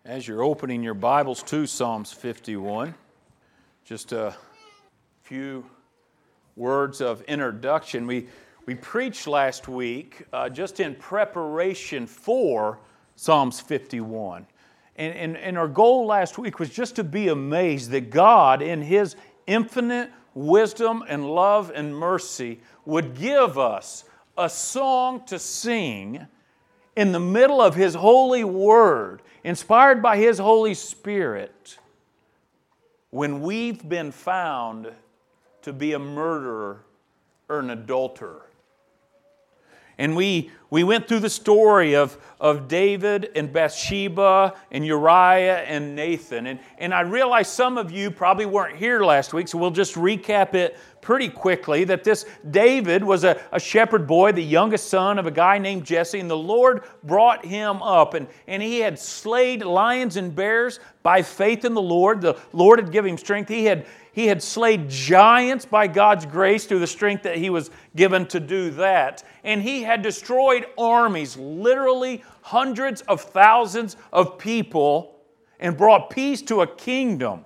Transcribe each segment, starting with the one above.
As you're opening your Bibles to Psalms 51, just a few words of introduction. We preached last week just in preparation for Psalms 51. And our goal last week was just to be amazed that God, in His infinite wisdom and love and mercy, would give us a song to sing in the middle of His holy Word, inspired by His Holy Spirit, when we've been found to be a murderer or an adulterer. And we went through the story of David and Bathsheba and Uriah and Nathan. And I realize some of you probably weren't here last week, so we'll just recap it pretty quickly, that this David was a shepherd boy, the youngest son of a guy named Jesse, and the Lord brought him up. And he had slayed lions and bears by faith in the Lord. The Lord had given him strength. He had slayed giants by God's grace through the strength that he was given to do that. And he had destroyed armies, literally hundreds of thousands of people, and brought peace to a kingdom.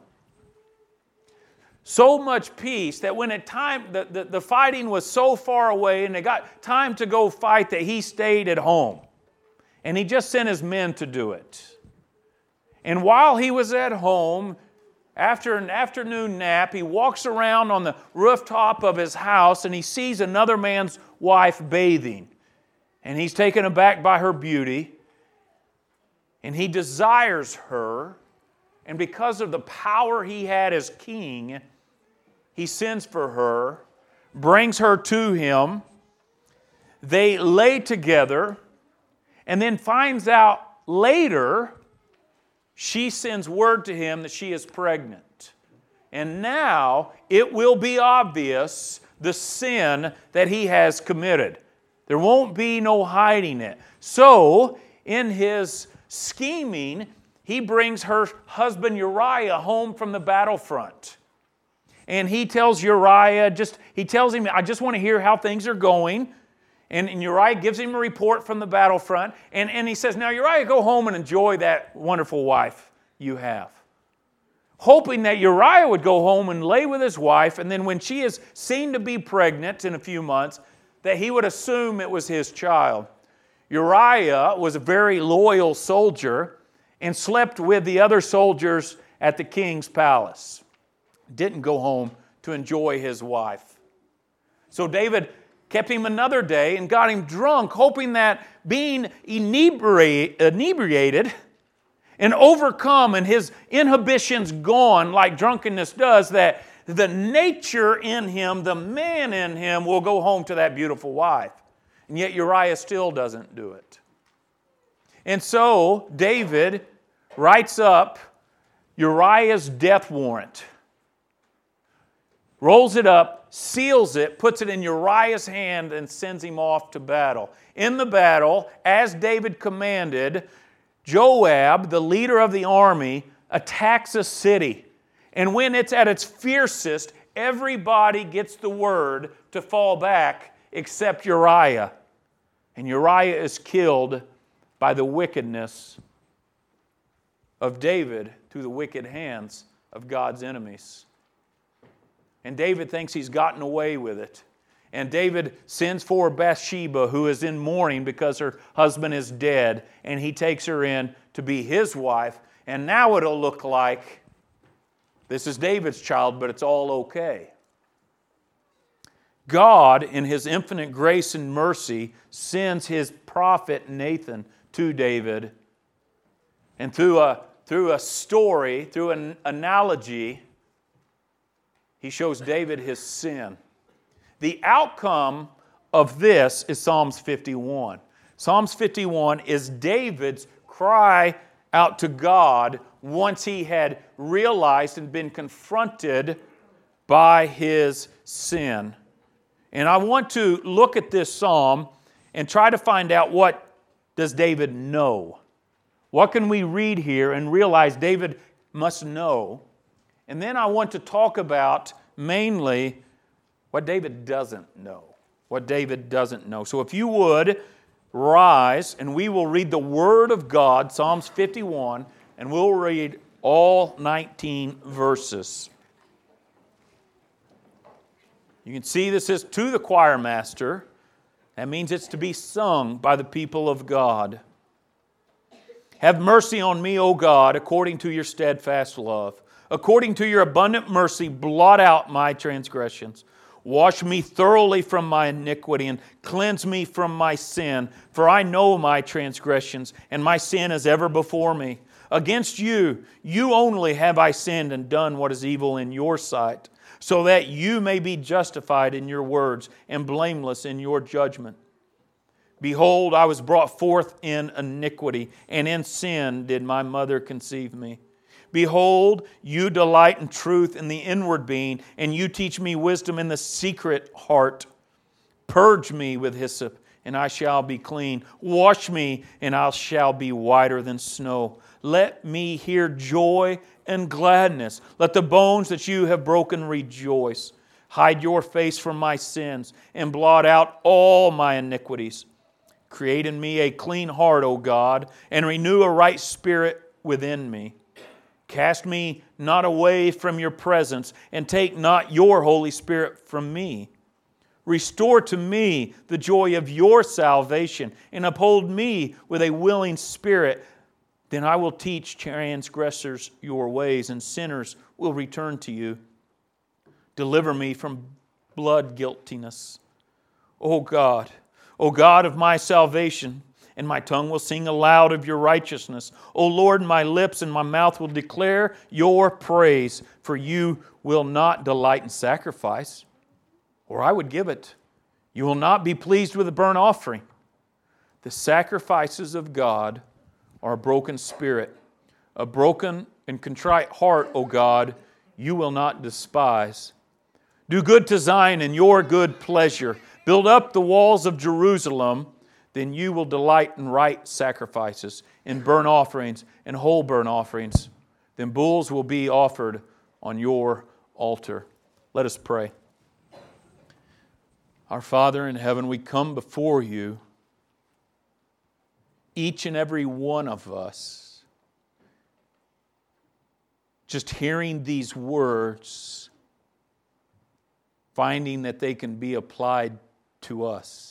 So much peace that when the fighting was so far away and they got time to go fight, that he stayed at home. And he just sent his men to do it. And while he was at home, after an afternoon nap, he walks around on the rooftop of his house and he sees another man's wife bathing. And he's taken aback by her beauty. And he desires her. And because of the power he had as king, he sends for her, brings her to him. They lay together, and then finds out later she sends word to him that she is pregnant. And now it will be obvious the sin that he has committed. There won't be no hiding it. So, in his scheming, he brings her husband Uriah home from the battlefront. And he tells Uriah, he tells him, I just want to hear how things are going. And Uriah gives him a report from the battlefront. And he says, now Uriah, go home and enjoy that wonderful wife you have. Hoping that Uriah would go home and lay with his wife, and then when she is seen to be pregnant in a few months, that he would assume it was his child. Uriah was a very loyal soldier and slept with the other soldiers at the king's palace. Didn't go home to enjoy his wife. So David kept him another day and got him drunk, hoping that being inebriated and overcome and his inhibitions gone like drunkenness does, that the nature in him, the man in him, will go home to that beautiful wife. And yet Uriah still doesn't do it. And so David writes up Uriah's death warrant, rolls it up, seals it, puts it in Uriah's hand, and sends him off to battle. In the battle, as David commanded, Joab, the leader of the army, attacks a city. And when it's at its fiercest, everybody gets the word to fall back except Uriah. And Uriah is killed by the wickedness of David through the wicked hands of God's enemies. And David thinks he's gotten away with it. And David sends for Bathsheba, who is in mourning because her husband is dead, and he takes her in to be his wife. And now it'll look like this is David's child, but it's all okay. God, in His infinite grace and mercy, sends His prophet Nathan to David. And through a story, through an analogy, he shows David his sin. The outcome of this is Psalms 51. Psalms 51 is David's cry out to God once he had realized and been confronted by his sin. And I want to look at this psalm and try to find out, what does David know? What can we read here and realize David must know? And then I want to talk about mainly what David doesn't know. What David doesn't know. So if you would rise, and we will read the Word of God, Psalms 51, And we'll read all 19 verses. You can see this is to the choir master. That means it's to be sung by the people of God. Have mercy on me, O God, according to your steadfast love. According to your abundant mercy, blot out my transgressions. Wash me thoroughly from my iniquity and cleanse me from my sin. For I know my transgressions, and my sin is ever before me. Against you, you only have I sinned and done what is evil in your sight, so that you may be justified in your words and blameless in your judgment. Behold, I was brought forth in iniquity, and in sin did my mother conceive me. Behold, you delight in truth in the inward being, and you teach me wisdom in the secret heart. Purge me with hyssop, and I shall be clean. Wash me, and I shall be whiter than snow. Let me hear joy and gladness. Let the bones that you have broken rejoice. Hide your face from my sins, and blot out all my iniquities. Create in me a clean heart, O God, and renew a right spirit within me. Cast me not away from your presence, and take not your Holy Spirit from me. Restore to me the joy of your salvation, and uphold me with a willing spirit. Then I will teach transgressors your ways, and sinners will return to you. Deliver me from blood guiltiness. O God of my salvation, and my tongue will sing aloud of your righteousness. O Lord, my lips and my mouth will declare your praise, for you will not delight in sacrifice, or I would give it. You will not be pleased with a burnt offering. The sacrifices of God are a broken spirit, a broken and contrite heart, O God, you will not despise. Do good to Zion in your good pleasure. Build up the walls of Jerusalem. Then you will delight in right sacrifices, in burnt offerings and whole burnt offerings. Then bulls will be offered on your altar. Let us pray. Our Father in heaven, we come before you, each and every one of us, just hearing these words, finding that they can be applied to us.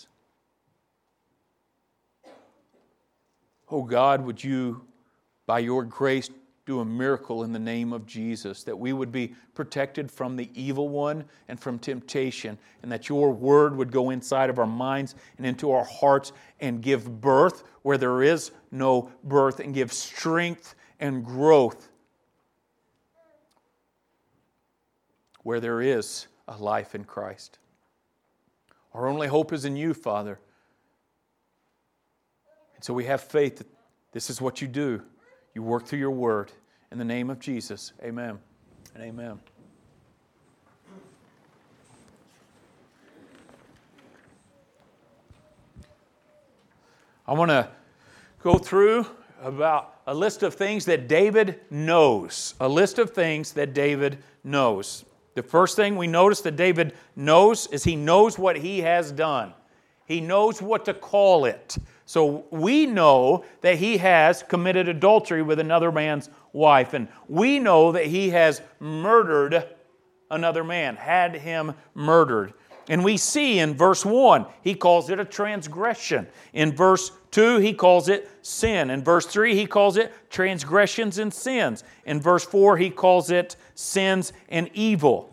Oh God, would you, by your grace, do a miracle in the name of Jesus, that we would be protected from the evil one and from temptation, and that your word would go inside of our minds and into our hearts and give birth where there is no birth, and give strength and growth where there is a life in Christ. Our only hope is in you, Father. And so we have faith that this is what you do. You work through your word. In the name of Jesus, amen and amen. I want to go through about a list of things that David knows. A list of things that David knows. The first thing we notice that David knows is he knows what he has done. He knows what to call it. So we know that he has committed adultery with another man's wife. And we know that he has murdered another man, had him murdered. And we see in verse 1, he calls it a transgression. In verse 2, he calls it sin. In verse 3, he calls it transgressions and sins. In verse 4, he calls it sins and evil.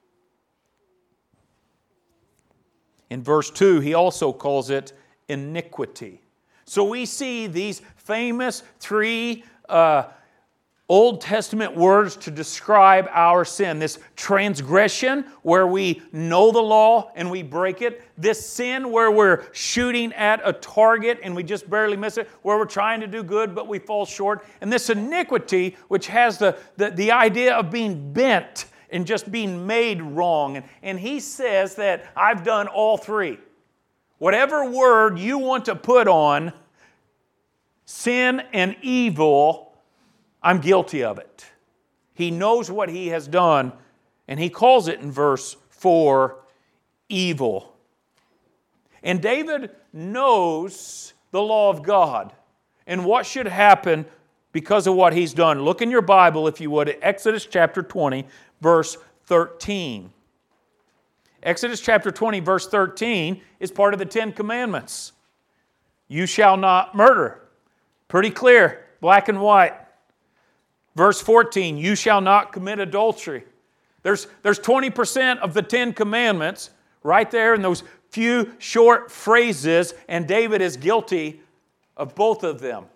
In verse 2, he also calls it iniquity. So we see these famous three Old Testament words to describe our sin. This transgression, where we know the law and we break it. This sin, where we're shooting at a target and we just barely miss it. Where we're trying to do good but we fall short. And this iniquity, which has the idea of being bent and just being made wrong. And he says that I've done all three. Whatever word you want to put on sin and evil, I'm guilty of it. He knows what he has done, and he calls it in verse 4, evil. And David knows the law of God and what should happen because of what he's done. Look in your Bible, if you would, at Exodus chapter 20, verse 13. Exodus chapter 20, verse 13 is part of the Ten Commandments. You shall not murder. Pretty clear, black and white. Verse 14, you shall not commit adultery. There's 20% of the Ten Commandments right there in those few short phrases, and David is guilty of both of them.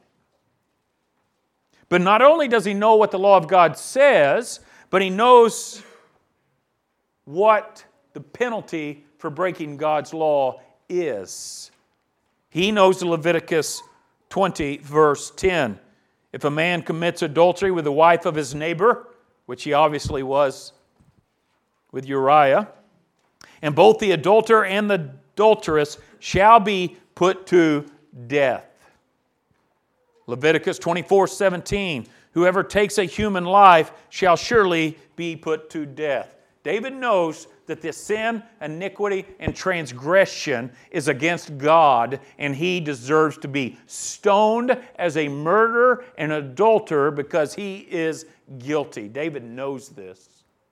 But not only does he know what the law of God says, but he knows what the penalty for breaking God's law is. He knows Leviticus 20, verse 10. If a man commits adultery with the wife of his neighbor, which he obviously was with Uriah, and both the adulterer and the adulteress shall be put to death. Leviticus 24:17, whoever takes a human life shall surely be put to death. David knows that the sin, iniquity, and transgression is against God, and he deserves to be stoned as a murderer and adulterer because he is guilty. David knows this.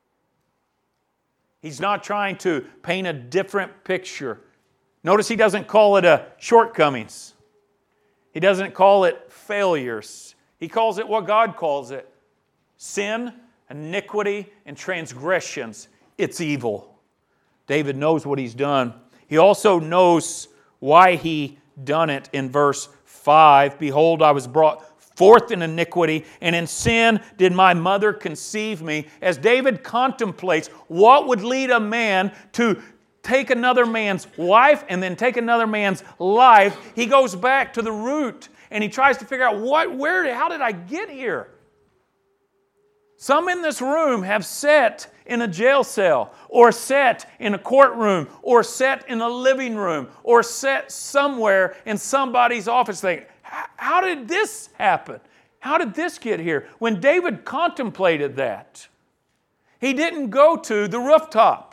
He's not trying to paint a different picture. Notice he doesn't call it a shortcomings. He doesn't call it failures. He calls it what God calls it. Sin, iniquity, and transgressions. It's evil. David knows what he's done. He also knows why he done it in verse 5. Behold, I was brought forth in iniquity, and in sin did my mother conceive me. As David contemplates what would lead a man to take another man's wife and then take another man's life, he goes back to the root and he tries to figure out how did I get here? Some in this room have sat in a jail cell, or sat in a courtroom, or sat in a living room, or sat somewhere in somebody's office thinking, how did this happen? How did this get here? When David contemplated that, he didn't go to the rooftop.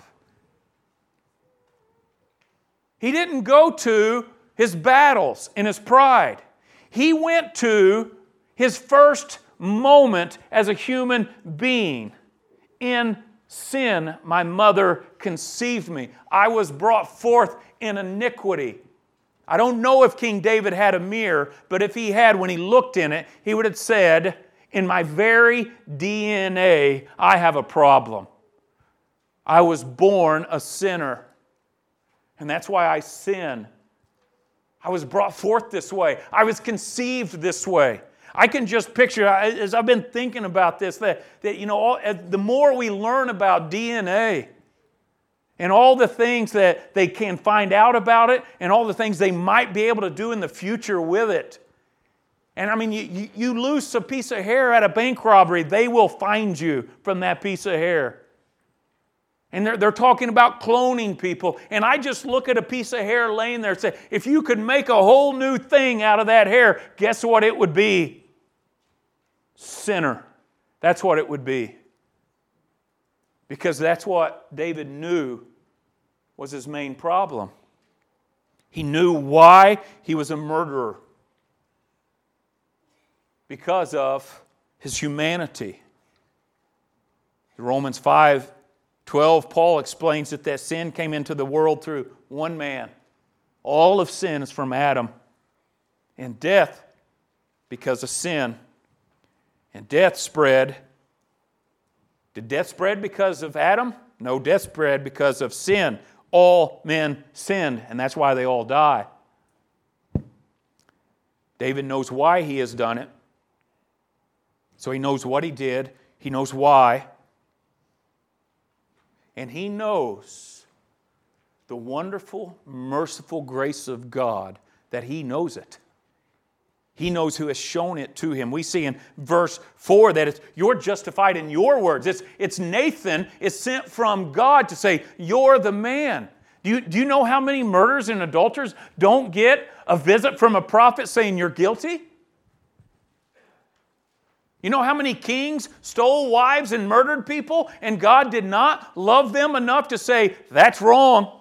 He didn't go to his battles and his pride. He went to his first moment as a human being. In sin, my mother conceived me. I was brought forth in iniquity. I don't know if King David had a mirror, but if he had, when he looked in it, he would have said, in my very DNA, I have a problem. I was born a sinner. And that's why I sin. I was brought forth this way. I was conceived this way. I can just picture, as I've been thinking about this, that the more we learn about DNA and all the things that they can find out about it and all the things they might be able to do in the future with it. And I mean, you lose a piece of hair at a bank robbery, they will find you from that piece of hair. And they're talking about cloning people. And I just look at a piece of hair laying there and say, if you could make a whole new thing out of that hair, guess what it would be? Sinner. That's what it would be. Because that's what David knew was his main problem. He knew why he was a murderer. Because of his humanity. Romans 5:12, Paul explains that sin came into the world through one man. All of sin is from Adam. And death because of sin. And death spread. Did death spread because of Adam? No, death spread because of sin. All men sinned, and that's why they all die. David knows why he has done it. So he knows what he did. He knows why. And he knows the wonderful, merciful grace of God that he knows it. He knows who has shown it to him. We see in verse 4 that you're justified in your words. It's Nathan is sent from God to say, you're the man. Do you know how many murderers and adulterers don't get a visit from a prophet saying you're guilty? You know how many kings stole wives and murdered people and God did not love them enough to say, that's wrong.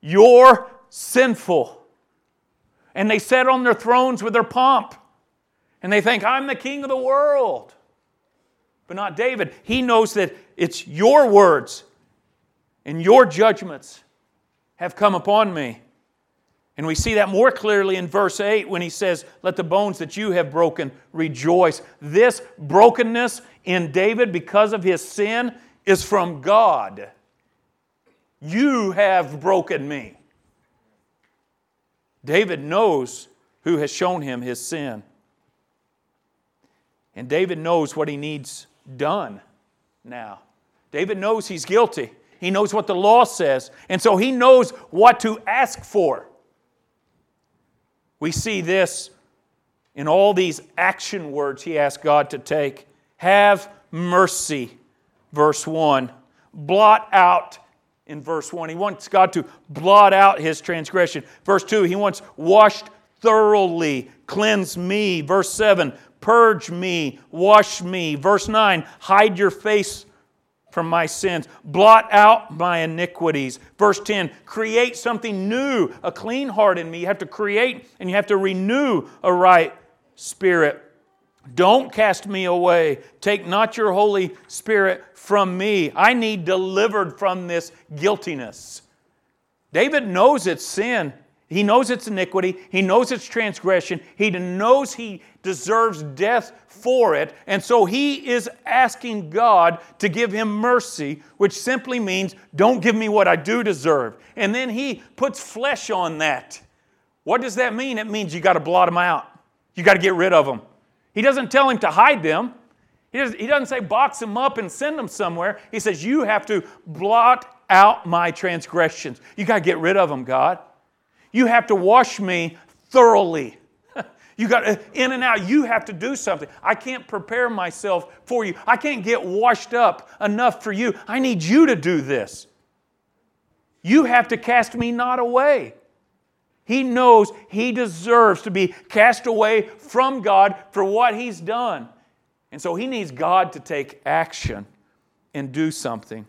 You're sinful. And they sat on their thrones with their pomp. And they think, I'm the king of the world. But not David. He knows that it's your words and your judgments have come upon me. And we see that more clearly in verse 8 when he says, let the bones that you have broken rejoice. This brokenness in David because of his sin is from God. You have broken me. David knows who has shown him his sin. And David knows what he needs done now. David knows he's guilty. He knows what the law says. And so he knows what to ask for. We see this in all these action words he asked God to take. Have mercy, verse 1. Blot out, in verse 1. He wants God to blot out his transgression. Verse 2, he wants washed thoroughly. Cleanse me. Verse 7, purge me, wash me. Verse 9, hide your face from my sins. Blot out my iniquities. Verse 10, create something new, a clean heart in me. You have to create and you have to renew a right spirit. Don't cast me away. Take not your Holy Spirit from me. I need delivered from this guiltiness. David knows it's sin. He knows it's iniquity. He knows it's transgression. He knows he deserves death for it. And so he is asking God to give him mercy, which simply means, don't give me what I do deserve. And then he puts flesh on that. What does that mean? It means you got to blot them out. You got to get rid of them. He doesn't tell him to hide them. He doesn't say box them up and send them somewhere. He says, you have to blot out my transgressions. You got to get rid of them, God. You have to wash me thoroughly. You got in and out. You have to do something. I can't prepare myself for you. I can't get washed up enough for you. I need you to do this. You have to cast me not away. He knows he deserves to be cast away from God for what he's done. And so he needs God to take action and do something.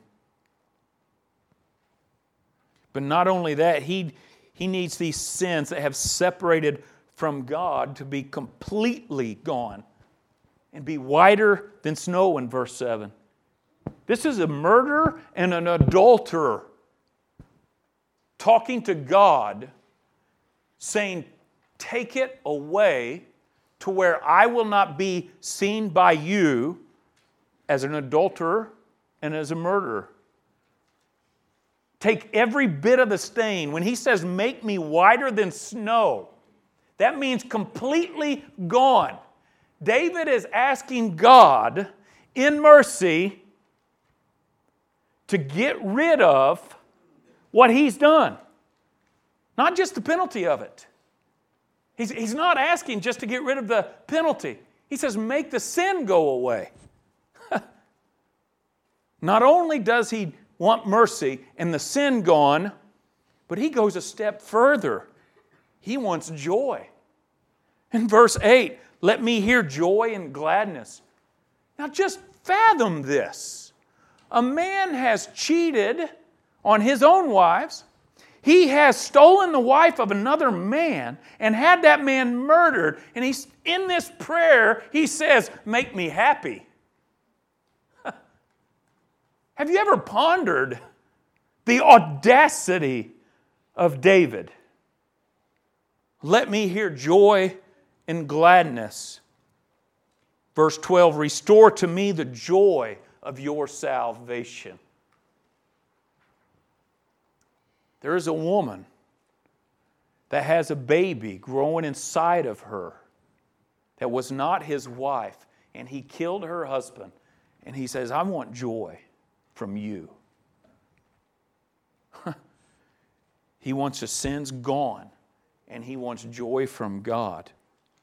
But not only that, he needs these sins that have separated from God to be completely gone and be whiter than snow in verse 7. This is a murderer and an adulterer talking to God, saying, take it away to where I will not be seen by you as an adulterer and as a murderer. Take every bit of the stain. When he says, make me whiter than snow, that means completely gone. David is asking God, in mercy, to get rid of what he's done. Not just the penalty of it. He's not asking just to get rid of the penalty. He says, make the sin go away. Not only does he want mercy and the sin gone, but he goes a step further. He wants joy. In verse 8, let me hear joy and gladness. Now just fathom this. A man has cheated on his own wives. He has stolen the wife of another man and had that man murdered. And he's in this prayer, he says, make me happy. Have you ever pondered the audacity of David? Let me hear joy and gladness. Verse 12, restore to me the joy of your salvation. There is a woman that has a baby growing inside of her that was not his wife, and he killed her husband. And he says, I want joy from you. He wants his sins gone, and he wants joy from God.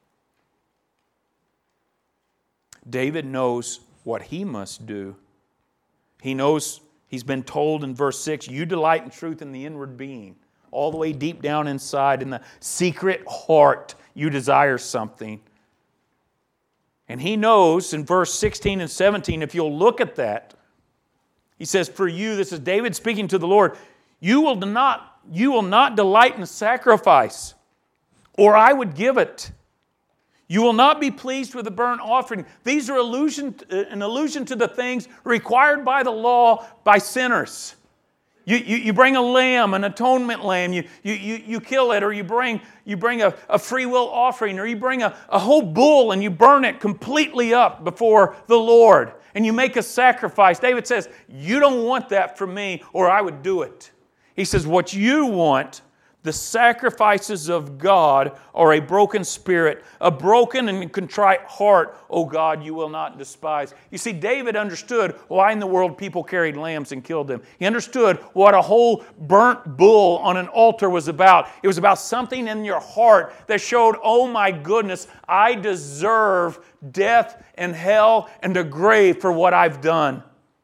David knows what he must do. He knows, he's been told in verse 6, you delight in truth in the inward being. All the way deep down inside, in the secret heart, you desire something. And he knows in verse 16 and 17, if you'll look at that, he says, for you, this is David speaking to the Lord, you will not delight in sacrifice, or I would give it. You will not be pleased with the burnt offering. These are an allusion to the things required by the law by sinners. You bring a lamb, an atonement lamb, you kill it, or you bring a free will offering, or you bring a whole bull and you burn it completely up before the Lord, and you make a sacrifice. David says, you don't want that from me, or I would do it. He says, what you want, the sacrifices of God, are a broken spirit, a broken and contrite heart, O God, you will not despise. You see, David understood why in the world people carried lambs and killed them. He understood what a whole burnt bull on an altar was about. It was about something in your heart that showed, oh my goodness, I deserve death and hell and the grave for what I've done.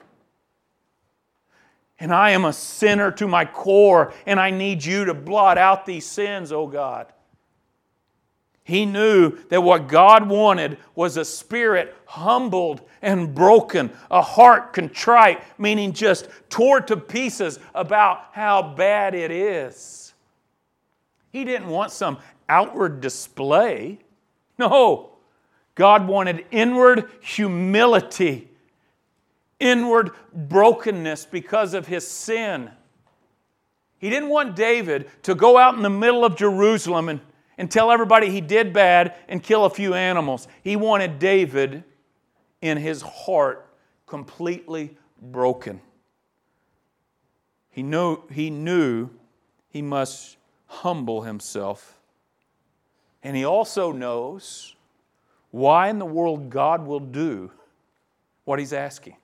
And I am a sinner to my core, and I need you to blot out these sins, oh God. He knew that what God wanted was a spirit humbled and broken, a heart contrite, meaning just torn to pieces about how bad it is. He didn't want some outward display. No, God wanted inward humility, inward brokenness because of his sin. He didn't want David to go out in the middle of Jerusalem and tell everybody he did bad and kill a few animals. He wanted David in his heart completely broken. He knew he must humble himself. And he also knows why in the world God will do what he's asking.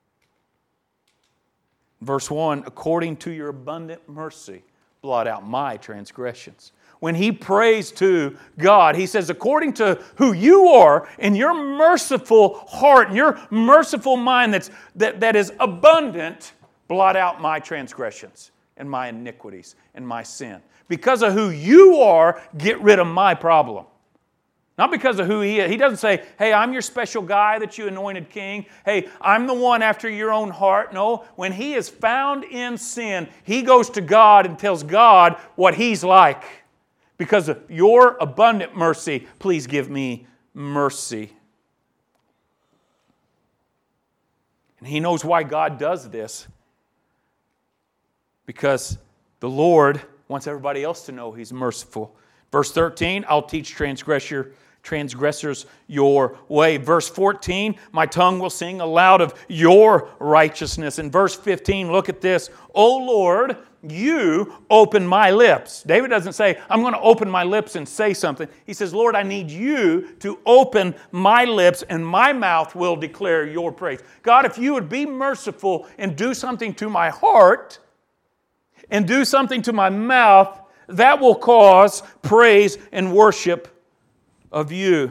Verse 1, according to your abundant mercy, blot out my transgressions. When he prays to God, he says, according to who you are and your merciful heart and your merciful mind that is abundant, blot out my transgressions and my iniquities and my sin. Because of who you are, get rid of my problem. Not because of who he is. He doesn't say, hey, I'm your special guy that you anointed king. Hey, I'm the one after your own heart. No, when he is found in sin, he goes to God and tells God what he's like. Because of your abundant mercy, please give me mercy. And he knows why God does this. Because the Lord wants everybody else to know he's merciful. Verse 13, I'll teach transgressors your way. Verse 14, my tongue will sing aloud of your righteousness. In verse 15, look at this. O Lord, you open my lips. David doesn't say, I'm going to open my lips and say something. He says, Lord, I need you to open my lips and my mouth will declare your praise. God, if you would be merciful and do something to my heart and do something to my mouth, that will cause praise and worship of you.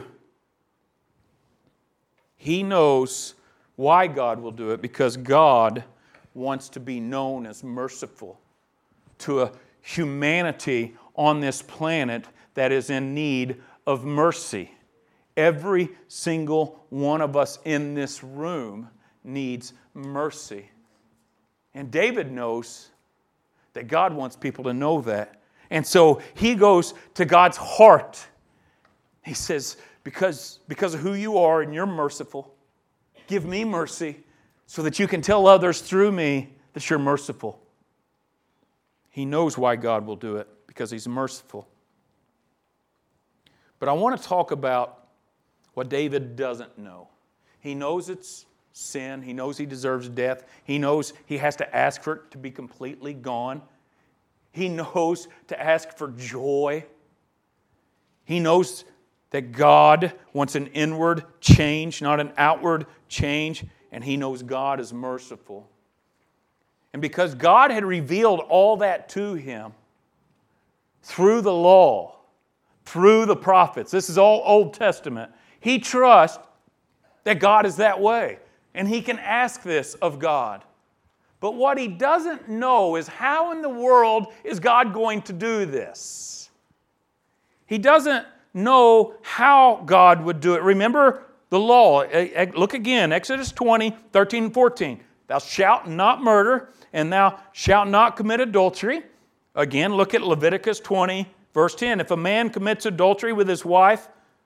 He knows why God will do it, because God wants to be known as merciful to a humanity on this planet that is in need of mercy. Every single one of us in this room needs mercy. And David knows that God wants people to know that. And so he goes to God's heart. He says, because of who you are and you're merciful, give me mercy so that you can tell others through me that you're merciful. He knows why God will do it, because he's merciful. But I want to talk about what David doesn't know. He knows it's sin. He knows he deserves death. He knows he has to ask for it to be completely gone. He knows to ask for joy. He knows that God wants an inward change, not an outward change. And he knows God is merciful. And because God had revealed all that to him through the law, through the prophets, this is all Old Testament, he trusts that God is that way. And he can ask this of God. But what he doesn't know is how in the world is God going to do this? He doesn't know how God would do it. Remember the law. Look again, Exodus 20, 13 and 14. Thou shalt not murder, and thou shalt not commit adultery. Again, look at Leviticus 20, verse 10. If a man commits adultery with his wife,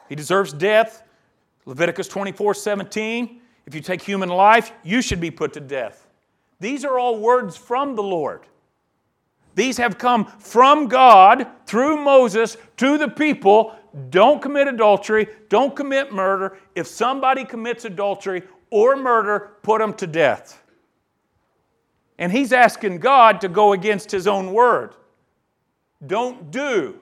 He deserves death. Leviticus 24:17. If you take human life, you should be put to death. These are all words from the Lord. These have come from God through Moses to the people. Don't commit adultery. Don't commit murder. If somebody commits adultery or murder, put them to death. And he's asking God to go against his own word. Don't do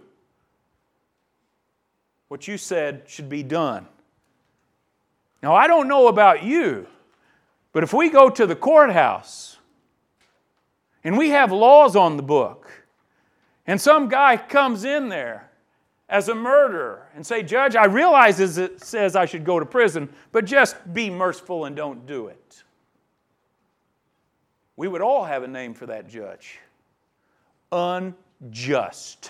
what you said should be done. Now, I don't know about you, but if we go to the courthouse and we have laws on the book, and some guy comes in there as a murderer and say, Judge, I realize it says I should go to prison, but just be merciful and don't do it. We would all have a name for that judge. Unjust.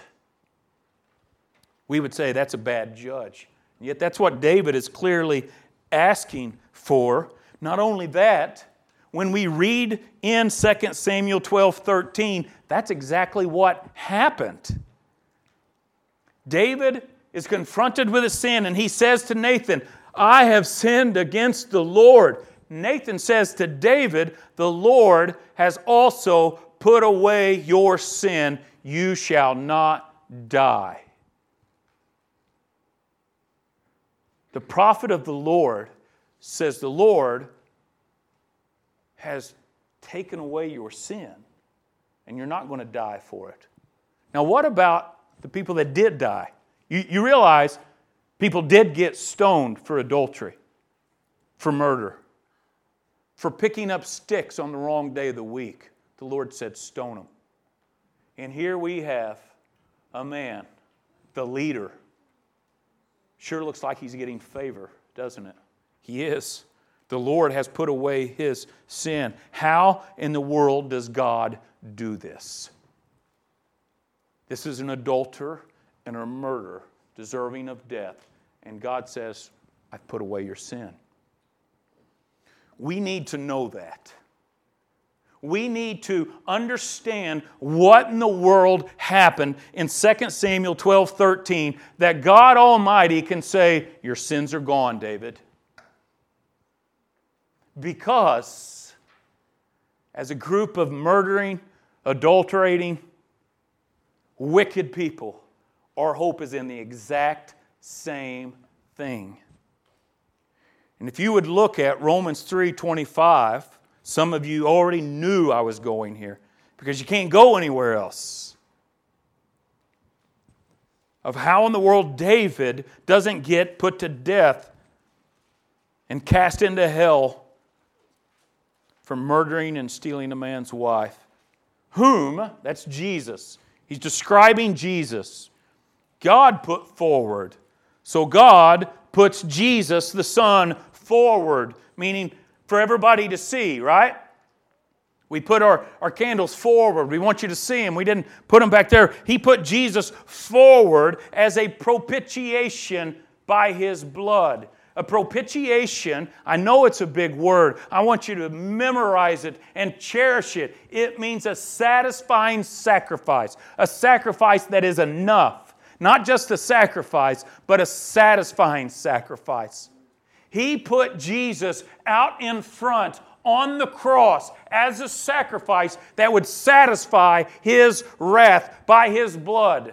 We would say that's a bad judge. And yet that's what David is clearly asking for. Not only that, when we read in 2 Samuel 12:13, that's exactly what happened. David is confronted with a sin, and he says to Nathan, I have sinned against the Lord. Nathan says to David, the Lord has also put away your sin. You shall not die. The prophet of the Lord says the Lord has taken away your sin, and you're not going to die for it. Now, what about the people that did die? You realize people did get stoned for adultery, for murder, for picking up sticks on the wrong day of the week. The Lord said, stone them. And here we have a man, the leader. Sure looks like he's getting favor, doesn't it? He is. The Lord has put away his sin. How in the world does God do this? This is an adulterer and a murderer deserving of death. And God says, I've put away your sin. We need to know that. We need to understand what in the world happened in 2 Samuel 12:13 that God Almighty can say, your sins are gone, David. Because as a group of murdering, adulterating, wicked people, our hope is in the exact same thing. And if you would look at Romans 3:25, some of you already knew I was going here because you can't go anywhere else. Of how in the world David doesn't get put to death and cast into hell for murdering and stealing a man's wife. Whom, that's Jesus. He's describing Jesus. God put forward. So God puts Jesus, the Son, forward, meaning for everybody to see, right? We put our candles forward. We want you to see them. We didn't put them back there. He put Jesus forward as a propitiation by His blood. A propitiation, I know it's a big word. I want you to memorize it and cherish it. It means a satisfying sacrifice. A sacrifice that is enough. Not just a sacrifice, but a satisfying sacrifice. He put Jesus out in front on the cross as a sacrifice that would satisfy His wrath by His blood.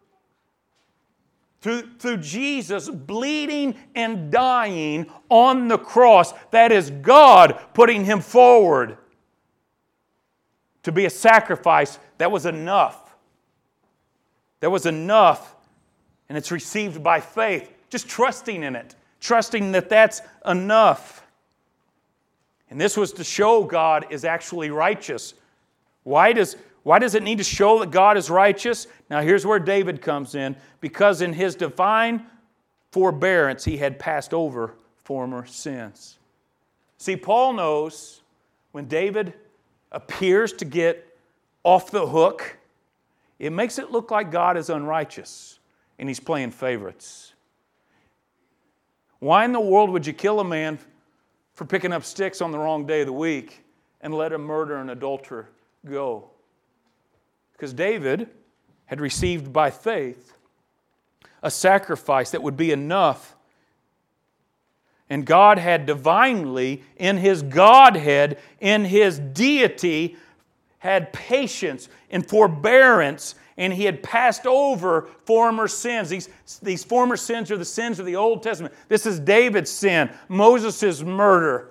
Through Jesus bleeding and dying on the cross, that is God putting Him forward to be a sacrifice that was enough. That was enough, and it's received by faith, just trusting in it. Trusting that that's enough. And this was to show God is actually righteous. Why does it need to show that God is righteous? Now here's where David comes in. Because in His divine forbearance, He had passed over former sins. See, Paul knows when David appears to get off the hook, it makes it look like God is unrighteous and He's playing favorites. Why in the world would you kill a man for picking up sticks on the wrong day of the week and let a murderer and adulterer go? Because David had received by faith a sacrifice that would be enough. And God had divinely, in His Godhead, in His deity, had patience and forbearance, and He had passed over former sins. These former sins are the sins of the Old Testament. This is David's sin, Moses' murder.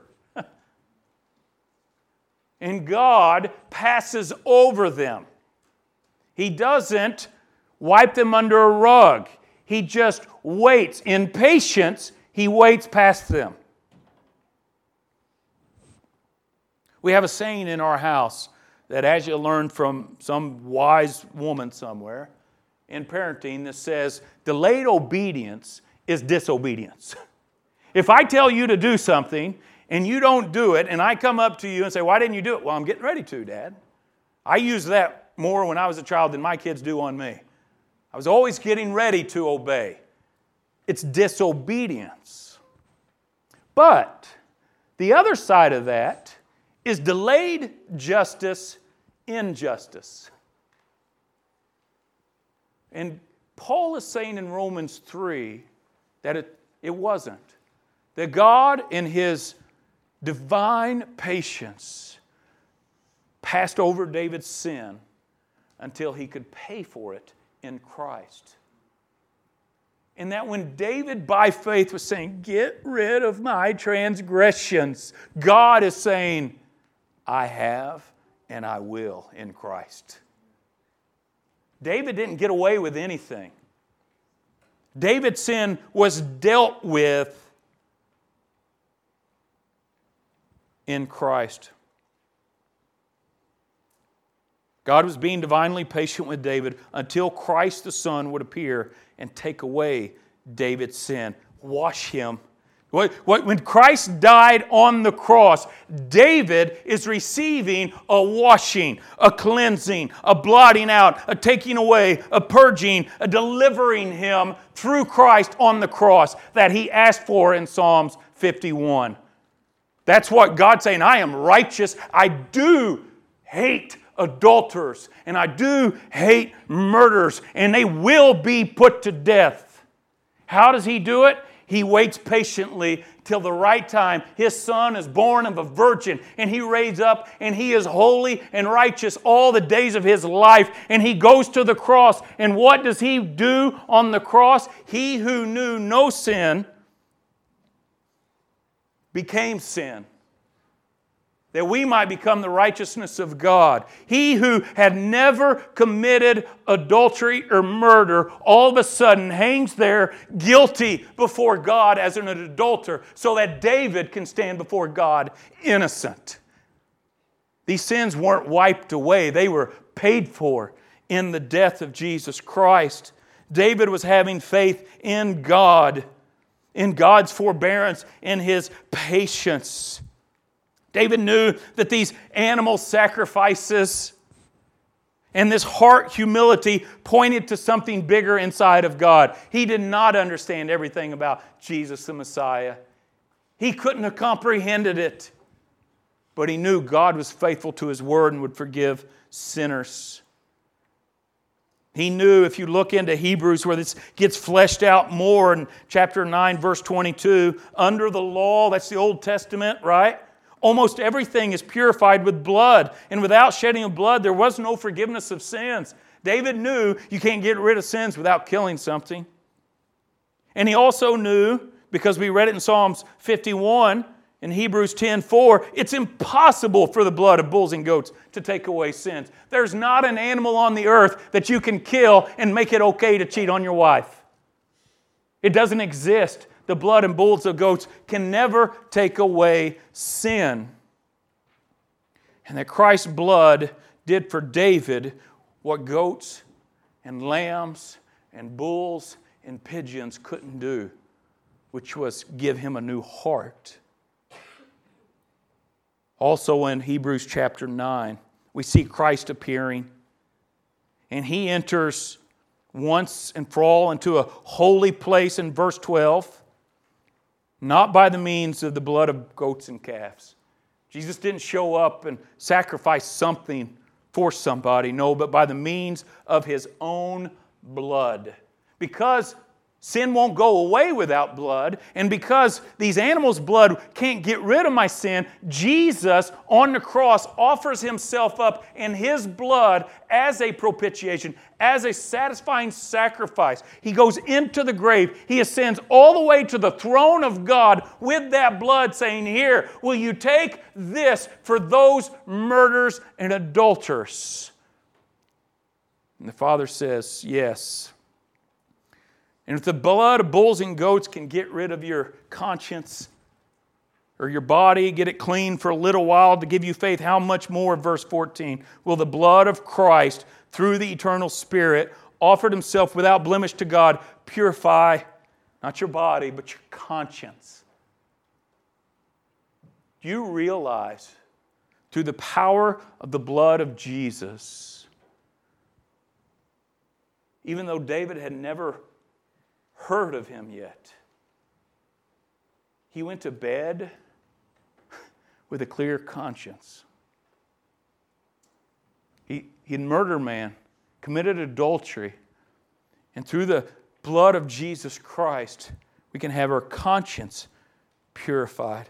And God passes over them. He doesn't wipe them under a rug. He just waits. In patience, He waits past them. We have a saying in our house that, as you learn from some wise woman somewhere in parenting, that says, delayed obedience is disobedience. If I tell you to do something and you don't do it, and I come up to you and say, why didn't you do it? Well, I'm getting ready to, Dad. I used that more when I was a child than my kids do on me. I was always getting ready to obey. It's disobedience. But the other side of that is delayed justice, injustice. And Paul is saying in Romans 3 that it wasn't. That God, in His divine patience, passed over David's sin until He could pay for it in Christ. And that when David, by faith, was saying, get rid of my transgressions, God is saying, I have and I will in Christ. David didn't get away with anything. David's sin was dealt with in Christ. God was being divinely patient with David until Christ the Son would appear and take away David's sin, wash him. When Christ died on the cross, David is receiving a washing, a cleansing, a blotting out, a taking away, a purging, a delivering him through Christ on the cross that he asked for in Psalms 51. That's what God's saying. I am righteous. I do hate adulterers, and I do hate murderers, and they will be put to death. How does He do it? He waits patiently till the right time. His Son is born of a virgin, and He raised up, and He is holy and righteous all the days of His life, and He goes to the cross. And what does He do on the cross? He who knew no sin became sin, that we might become the righteousness of God. He who had never committed adultery or murder, all of a sudden hangs there guilty before God as an adulterer, so that David can stand before God innocent. These sins weren't wiped away. They were paid for in the death of Jesus Christ. David was having faith in God, in God's forbearance, in His patience. David knew that these animal sacrifices and this heart humility pointed to something bigger inside of God. He did not understand everything about Jesus the Messiah. He couldn't have comprehended it. But he knew God was faithful to His word and would forgive sinners. He knew, if you look into Hebrews where this gets fleshed out more in chapter 9, verse 22, under the law, that's the Old Testament, right? Almost everything is purified with blood. And without shedding of blood, there was no forgiveness of sins. David knew you can't get rid of sins without killing something. And he also knew, because we read it in Psalms 51, in Hebrews 10:4, it's impossible for the blood of bulls and goats to take away sins. There's not an animal on the earth that you can kill and make it okay to cheat on your wife. It doesn't exist. The blood and bulls and goats can never take away sin. And that Christ's blood did for David what goats and lambs and bulls and pigeons couldn't do, which was give him a new heart. Also in Hebrews chapter 9, we see Christ appearing, and He enters once and for all into a holy place in verse 12, not by the means of the blood of goats and calves. Jesus didn't show up and sacrifice something for somebody, no, but by the means of His own blood. Because Sin won't go away without blood. And because these animals' blood can't get rid of my sin, Jesus on the cross offers Himself up in His blood as a propitiation, as a satisfying sacrifice. He goes into the grave. He ascends all the way to the throne of God with that blood, saying, "Here, will you take this for those murderers and adulterers?" And the Father says, "Yes." And if the blood of bulls and goats can get rid of your conscience or your body, get it clean for a little while to give you faith, how much more, verse 14, will the blood of Christ, through the eternal Spirit, offered Himself without blemish to God, purify not your body, but your conscience? Do you realize, through the power of the blood of Jesus, even though David had never heard of Him yet, he went to bed with a clear conscience. He'd murdered a man, committed adultery, and through the blood of Jesus Christ, we can have our conscience purified.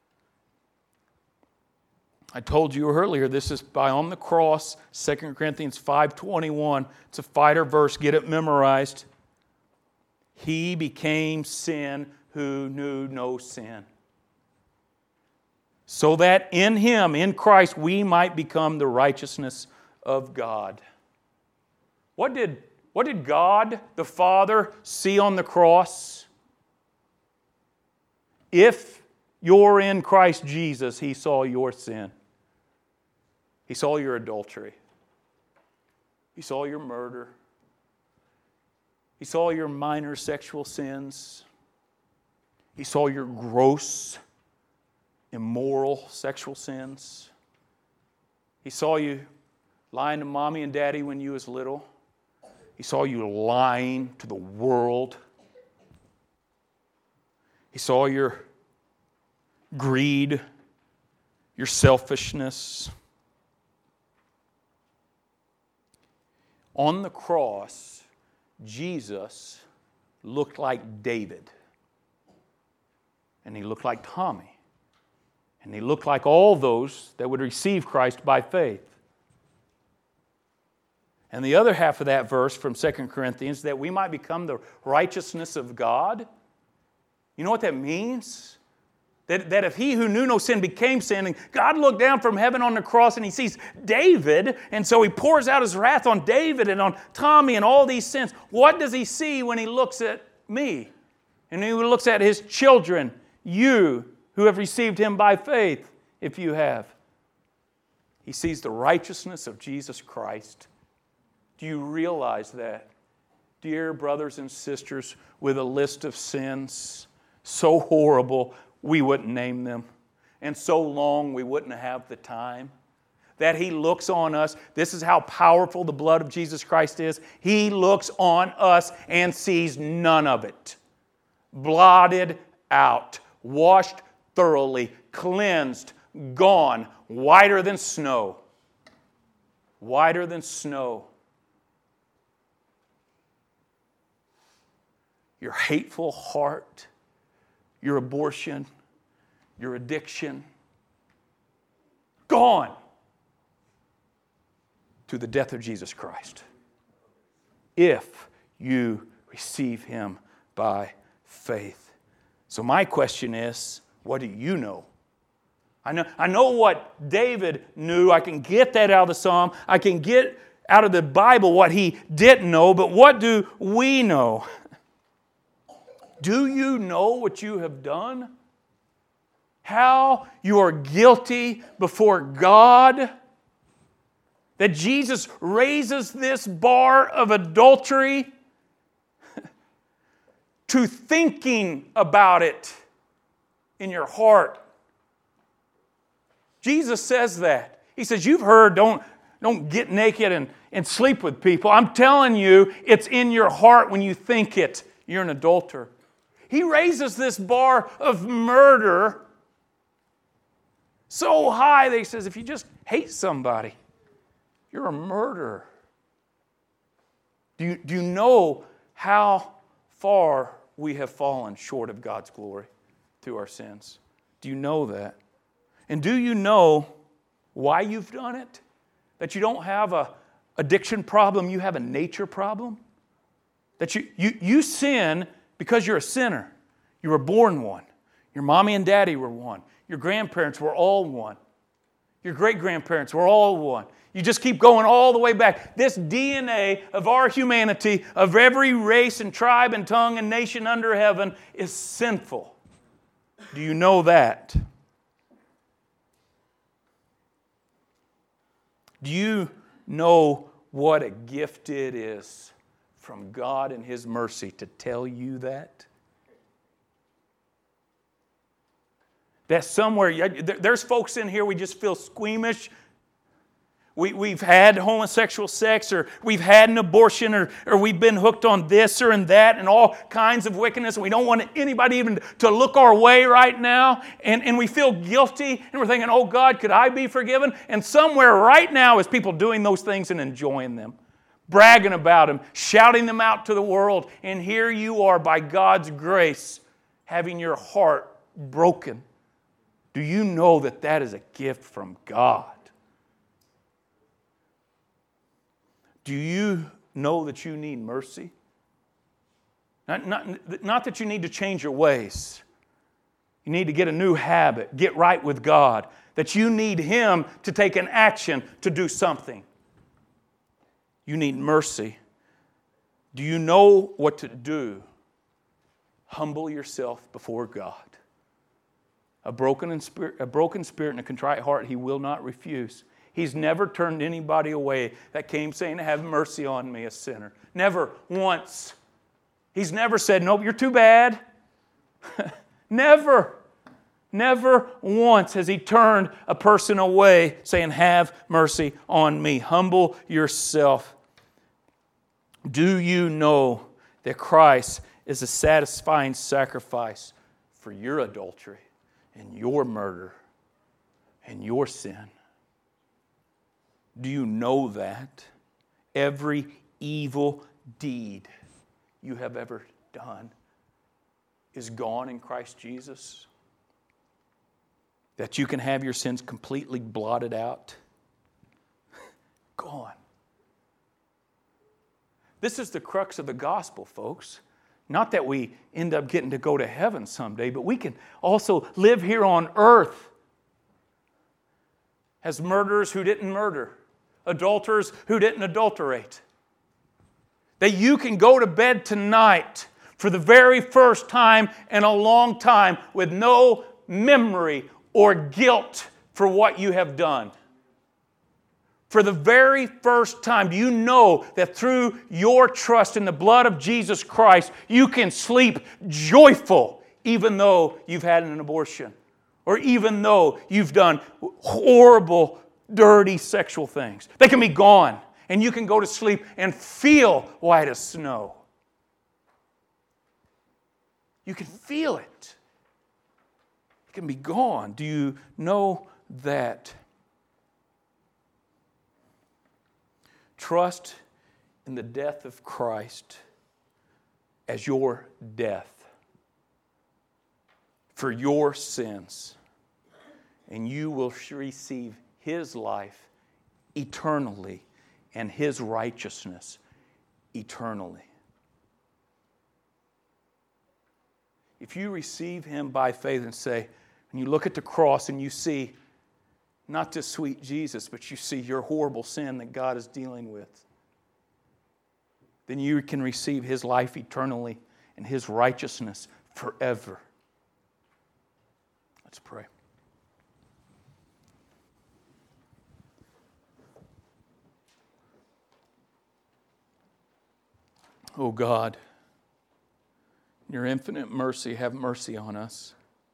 I told you earlier, this is by on the cross, 2 Corinthians 5:21. It's a fighter verse, get it memorized. He became sin who knew no sin, so that in Him, in Christ, we might become the righteousness of God. What did God the Father see on the cross? If you're in Christ Jesus, He saw your sin. He saw your adultery. He saw your murder. He saw your minor sexual sins. He saw your gross, immoral sexual sins. He saw you lying to mommy and daddy when you was little. He saw you lying to the world. He saw your greed, your selfishness. On the cross, Jesus looked like David. And He looked like Tommy. And He looked like all those that would receive Christ by faith. And the other half of that verse from 2 Corinthians, that we might become the righteousness of God. You know what that means? That if He who knew no sin became sin, and God looked down from heaven on the cross and He sees David, and so He pours out His wrath on David and on Tommy and all these sins. What does He see when He looks at me? And He looks at His children, you who have received Him by faith, if you have. He sees the righteousness of Jesus Christ. Do you realize that? Dear brothers and sisters, with a list of sins so horrible, we wouldn't name them. And so long, we wouldn't have the time. That He looks on us. This is how powerful the blood of Jesus Christ is. He looks on us and sees none of it. Blotted out, washed thoroughly, cleansed, gone, whiter than snow. Whiter than snow. Your hateful heart, your abortion, your addiction, gone to the death of Jesus Christ. If you receive Him by faith. So my question is, what do you know? I know what David knew. I can get that out of the Psalm. I can get out of the Bible what he didn't know, but what do we know? Do you know what you have done? How you are guilty before God? That Jesus raises this bar of adultery to thinking about it in your heart. Jesus says that. He says, you've heard, don't get naked and sleep with people. I'm telling you, it's in your heart when you think it. You're an adulterer. He raises this bar of murder so high that He says, if you just hate somebody, you're a murderer. Do you know how far we have fallen short of God's glory through our sins. Do you know that? And do you know why you've done it? That you don't have an addiction problem, you have a nature problem? That you sin because you're a sinner. You were born one. Your mommy and daddy were one. Your grandparents were all one. Your great-grandparents were all one. You just keep going all the way back. This DNA of our humanity, of every race and tribe and tongue and nation under heaven, is sinful. Do you know that? Do you know what a gift it is from God and His mercy to tell you that? That somewhere, there's folks in here, we just feel squeamish. We've had homosexual sex, or we've had an abortion, or we've been hooked on this or that, and all kinds of wickedness. We don't want anybody even to look our way right now. And we feel guilty, and we're thinking, oh God, could I be forgiven? And somewhere right now is people doing those things and enjoying them, bragging about them, shouting them out to the world. And here you are, by God's grace, having your heart broken. Do you know that that is a gift from God? Do you know that you need mercy? Not that you need to change your ways. You need to get a new habit, get right with God. That you need Him to take an action to do something. You need mercy. Do you know what to do? Humble yourself before God. A broken spirit and a contrite heart He will not refuse. He's never turned anybody away that came saying, have mercy on me, a sinner. Never once. He's never said, nope, you're too bad. Never once has He turned a person away saying, have mercy on me. Humble yourself. Do you know that Christ is a satisfying sacrifice for your adultery and your murder and your sin? Do you know that? Every evil deed you have ever done is gone in Christ Jesus? That you can have your sins completely blotted out? Gone. This is the crux of the gospel, folks. Not that we end up getting to go to heaven someday, but we can also live here on earth as murderers who didn't murder, adulterers who didn't adulterate. That you can go to bed tonight for the very first time in a long time with no memory or guilt for what you have done. For the very first time, do you know that through your trust in the blood of Jesus Christ, you can sleep joyful even though you've had an abortion, or even though you've done horrible, dirty sexual things? They can be gone, and you can go to sleep and feel white as snow. You can feel it. It can be gone. Do you know that? Trust in the death of Christ as your death for your sins, and you will receive His life eternally and His righteousness eternally. If you receive Him by faith and say, and you look at the cross and you see not just sweet Jesus, but you see your horrible sin that God is dealing with, then you can receive His life eternally and His righteousness forever. Let's pray. Oh God, in your infinite mercy, have mercy on us.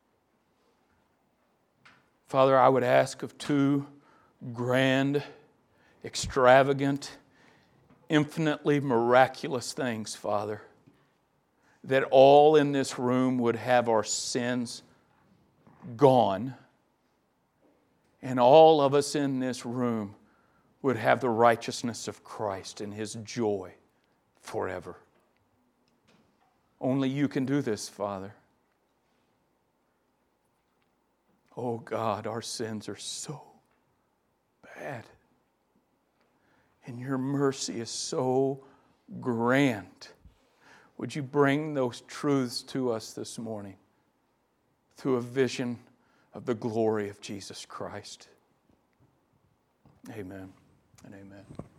Father, I would ask of two grand, extravagant, infinitely miraculous things, Father. That all in this room would have our sins gone, and all of us in this room would have the righteousness of Christ and His joy forever. Only you can do this, Father. Oh God, our sins are so bad. And your mercy is so grand. Would you bring those truths to us this morning through a vision of the glory of Jesus Christ? Amen and amen.